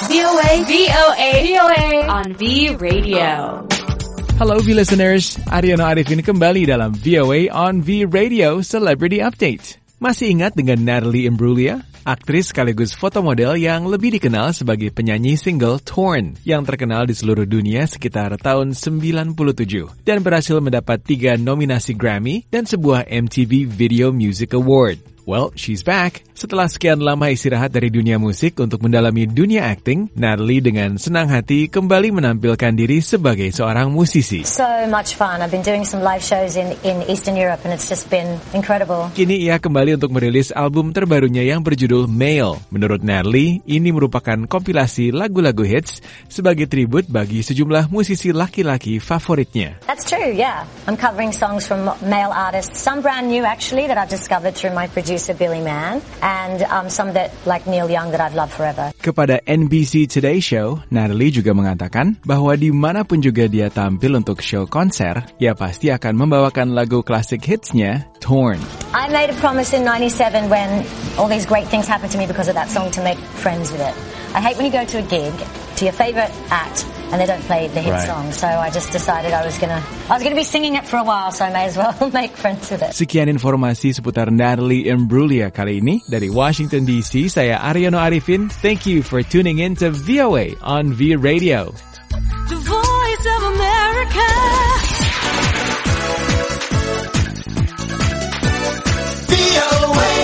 VOA on V Radio. Halo V listeners, Aryono Arifin kembali dalam VOA on V Radio Celebrity Update. Masih ingat dengan Natalie Imbruglia? Aktris sekaligus fotomodel yang lebih dikenal sebagai penyanyi single Torn yang terkenal di seluruh dunia sekitar tahun 97 dan berhasil mendapat 3 nominasi Grammy dan sebuah MTV Video Music Award. Well, she's back. Setelah sekian lama istirahat dari dunia musik untuk mendalami dunia acting, Natalie dengan senang hati kembali menampilkan diri sebagai seorang musisi. So much fun. I've been doing some live shows in Eastern Europe and it's just been incredible. Kini ia kembali untuk merilis album terbarunya yang berjudul Male. Menurut Natalie, ini merupakan kompilasi lagu-lagu hits sebagai tribut bagi sejumlah musisi laki-laki favoritnya. That's true, yeah. I'm covering songs from male artists, some brand new actually that I've discovered through my producer Billy Mann, and some that like Neil Young that I've loved forever. Kepada NBC Today Show, Natalie juga mengatakan bahwa dimanapun juga dia tampil untuk show konser, ia pasti akan membawakan lagu klasik hitsnya, Torn. I made a promise in 97 when all these great things happened to me because of that song to make friends with it. I hate when you go to a gig, to your favorite act, and they don't play the hit song. So I just decided I was gonna be singing it for a while, so I may as well make friends with it. Sekian informasi seputar Natalie Imbruglia kali ini. Dari Washington DC, saya Aryono Arifin. Thank you for tuning in to VOA on V Radio. The Voice of America. VOA.